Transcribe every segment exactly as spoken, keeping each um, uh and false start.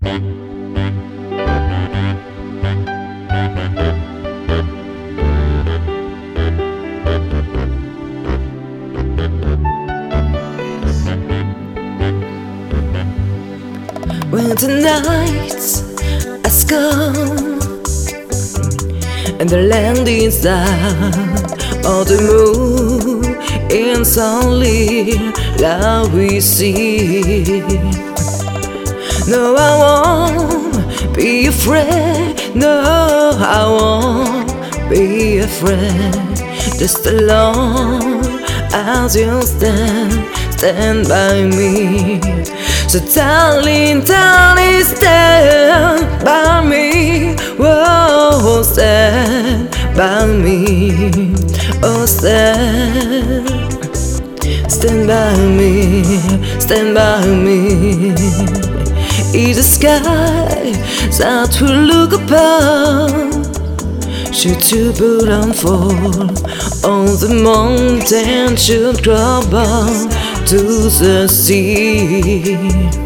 When the night has come and the land is dark, all the moon is only love we see. No, I won't be afraid. No, I won't be afraid. Just alone as you stand, stand by me. So darling, darling, stand by me. Whoa, stand by me. Oh, stand, stand by me, stand by me. In the sky that we look upon, should to put on fall, on the mountain should crumble to the sea.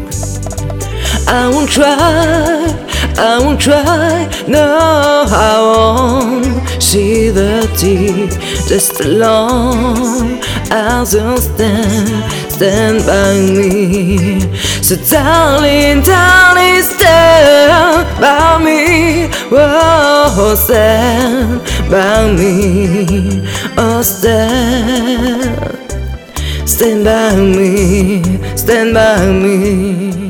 I won't try, I won't try, no, I won't see the deep. Just alone as you stand, stand by me. So darling, darling, stand by me. Whoa, stand by me. Oh, stand, stand by me, stand by me.